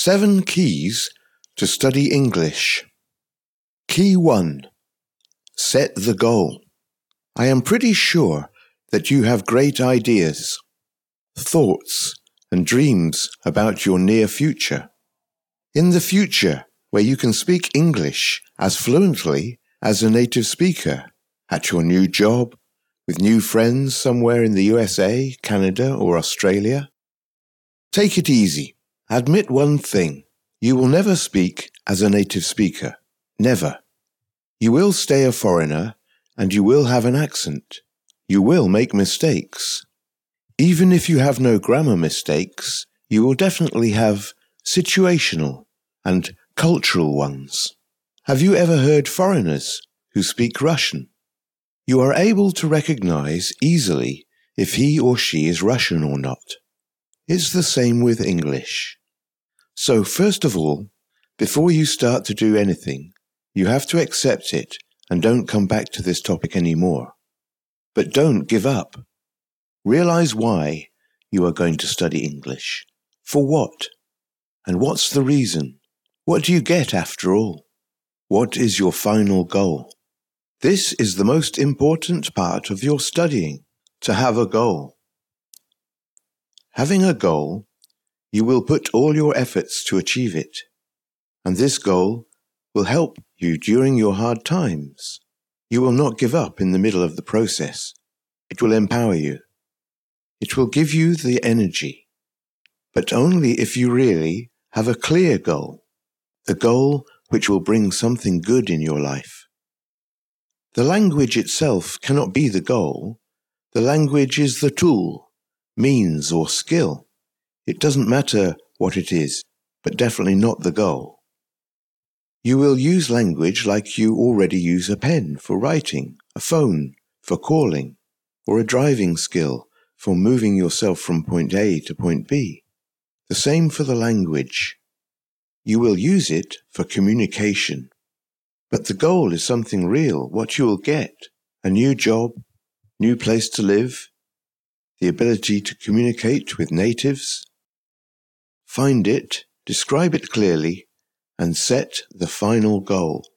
7 keys to study English. Key 1. Set the goal. I am pretty sure that you have great ideas, thoughts, and dreams about your near future. In the future, where you can speak English as fluently as a native speaker, at your new job, with new friends somewhere in the USA, Canada, or Australia. Take it easy. Admit one thing. You will never speak as a native speaker. Never. You will stay a foreigner, and you will have an accent. You will make mistakes. Even if you have no grammar mistakes, you will definitely have situational and cultural ones. Have you ever heard foreigners who speak Russian? You are able to recognize easily if he or she is Russian or not. It's the same with English. So first of all, before you start to do anything, you have to accept it and don't come back to this topic anymore. But don't give up. Realize why you are going to study English. For what? And what's the reason? What do you get after all? What is your final goal? This is the most important part of your studying, to have a goal. Having a goal, you will put all your efforts to achieve it, and this goal will help you during your hard times. You will not give up in the middle of the process. It will empower you. It will give you the energy, but only if you really have a clear goal, the goal which will bring something good in your life. The language itself cannot be the goal. The language is the tool, means, or skill. It doesn't matter what it is, but definitely not the goal. You will use language like you already use a pen for writing, a phone for calling, or a driving skill for moving yourself from point A to point B. The same for the language. You will use it for communication. But the goal is something real, what you will get, a new job, new place to live, the ability to communicate with natives. Find it, describe it clearly, and set the final goal.